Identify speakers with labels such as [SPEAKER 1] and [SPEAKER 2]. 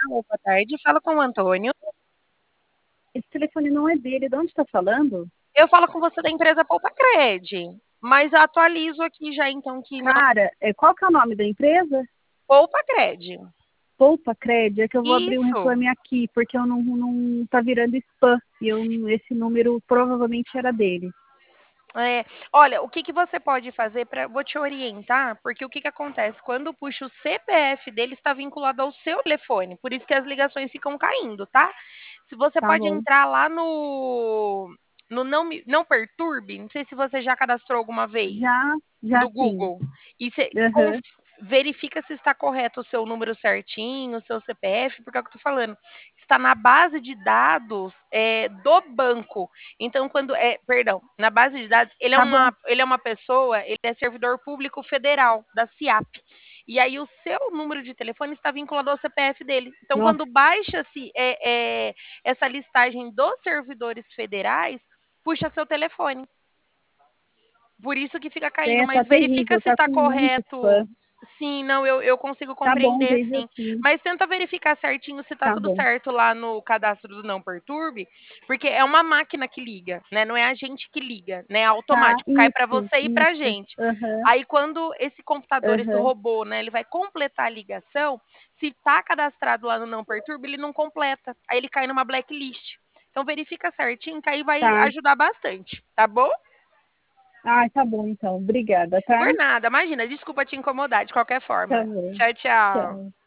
[SPEAKER 1] boa tarde. Fala com o Antônio.
[SPEAKER 2] Esse telefone não é dele. De onde está falando?
[SPEAKER 1] Eu falo com você da empresa Poupacred, mas eu atualizo aqui já então que não.
[SPEAKER 2] Cara, qual que é o nome da empresa?
[SPEAKER 1] Poupacred.
[SPEAKER 2] Poupa Cred. É que eu vou abrir um
[SPEAKER 1] Isso.
[SPEAKER 2] reclame aqui, porque eu não tá virando spam. E esse número provavelmente era dele.
[SPEAKER 1] É, olha, o que que você pode fazer para vou te orientar, porque o que que acontece? Quando puxa o CPF dele, está vinculado ao seu telefone, por isso que as ligações ficam caindo, tá? Se você
[SPEAKER 2] Tá
[SPEAKER 1] pode
[SPEAKER 2] bom.
[SPEAKER 1] entrar lá no não perturbe, não sei se você já cadastrou alguma vez
[SPEAKER 2] Já
[SPEAKER 1] do
[SPEAKER 2] sim.
[SPEAKER 1] Google e você
[SPEAKER 2] Aham.
[SPEAKER 1] verifica se está correto o seu número certinho, o seu CPF, porque é o que eu tô falando, está na base de dados do banco. Então, perdão, na base de dados,
[SPEAKER 2] Tá bom.
[SPEAKER 1] ele é uma pessoa, ele é servidor público federal da CIAP. E aí o seu número de telefone está vinculado ao CPF dele. Então,
[SPEAKER 2] Nossa,
[SPEAKER 1] quando baixa-se essa listagem dos servidores federais, puxa seu telefone. Por isso que fica caindo,
[SPEAKER 2] tá
[SPEAKER 1] mas verifica
[SPEAKER 2] terrível.
[SPEAKER 1] se
[SPEAKER 2] Tá
[SPEAKER 1] está
[SPEAKER 2] com muito
[SPEAKER 1] correto.
[SPEAKER 2] spam.
[SPEAKER 1] Sim, não, eu consigo
[SPEAKER 2] Tá bom,
[SPEAKER 1] compreender
[SPEAKER 2] veja
[SPEAKER 1] sim.
[SPEAKER 2] assim.
[SPEAKER 1] Mas tenta verificar certinho se tá
[SPEAKER 2] Tá
[SPEAKER 1] tudo
[SPEAKER 2] bom.
[SPEAKER 1] certo lá no cadastro do Não Perturbe, porque é uma máquina que liga, né? Não é a gente que liga, né? É
[SPEAKER 2] Tá,
[SPEAKER 1] automático, cai para
[SPEAKER 2] isso,
[SPEAKER 1] você e para a
[SPEAKER 2] isso.
[SPEAKER 1] gente.
[SPEAKER 2] Aham,
[SPEAKER 1] Aí quando esse computador, esse
[SPEAKER 2] aham.
[SPEAKER 1] robô, né, ele vai completar a ligação, se tá cadastrado lá no Não Perturbe, ele não completa. Aí ele cai numa blacklist. Então verifica certinho, que aí vai
[SPEAKER 2] Tá.
[SPEAKER 1] ajudar bastante, tá bom?
[SPEAKER 2] Ah, tá bom então. Obrigada, tá?
[SPEAKER 1] Por nada, imagina, desculpa te incomodar de qualquer
[SPEAKER 2] Tá
[SPEAKER 1] forma.
[SPEAKER 2] bom.
[SPEAKER 1] Tchau, tchau.
[SPEAKER 2] Tchau.